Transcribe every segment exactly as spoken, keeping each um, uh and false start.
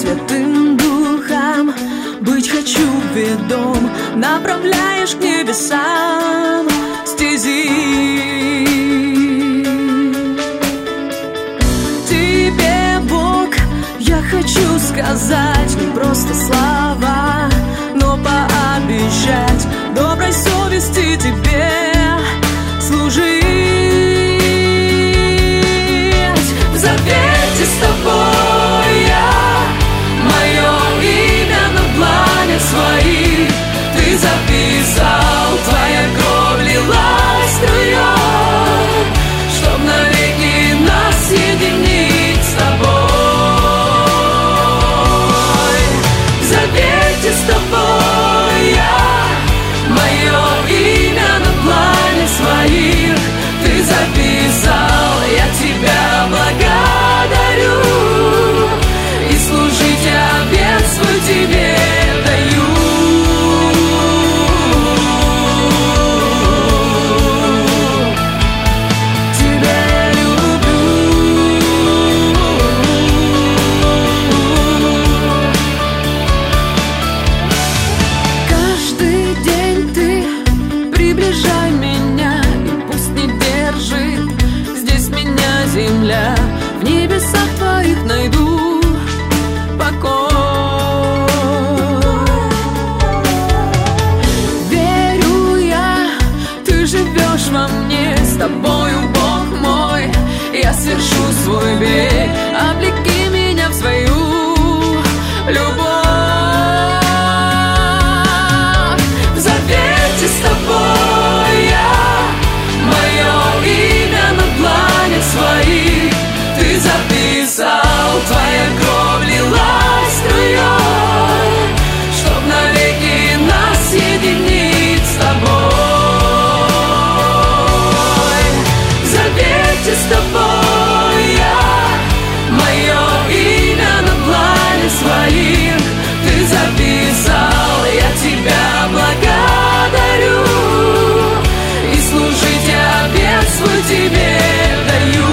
Святым Духом быть хочу ведом, направляешь к небесам стези. Тебе, Бог, я хочу сказать не просто слова, но пообещать доброй совести Тебе служить. В завете с Тобой я, мое имя на длани своих Ты записал, Твоя кровь лилась струей, чтоб навеки нас соединить с Тобой. В завете с Тобой я, мое имя на длани своих Ты записал, я Тебя благодарю и служить обет свой Тебе даю. Тебя люблю. Каждый день Ты приближай меня, и пусть не держит здесь меня земля. В небесах Твоих найду покой. Верю я, Ты живешь во мне, с Тобою, Бог мой, я свершу свой бег. Облеки меня в свою любовь. В завете с Тобой я, мое имя на длани своих Ты записал, Твоя кровь лилась струей, чтоб навеки нас соединить с Тобой. В завете с Тобой я, мое имя на длани своих Ты записал, я Тебя благодарю и служить обет свой Тебе даю.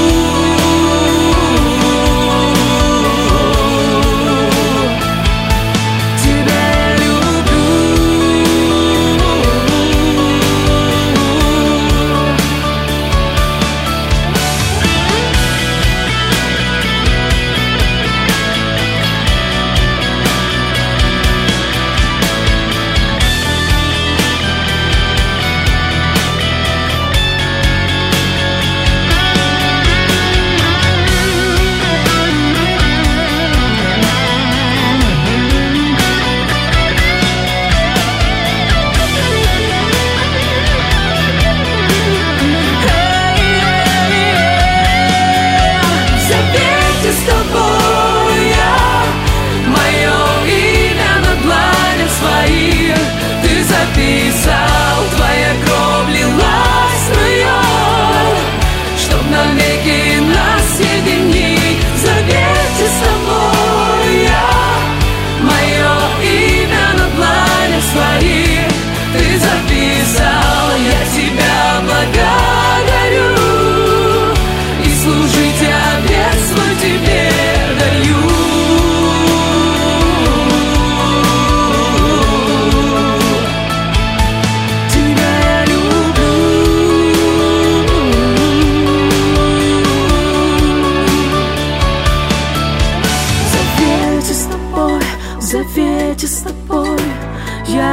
В завете с Тобой я,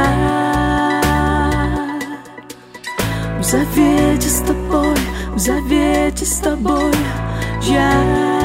в завете с Тобой, в завете с Тобой я.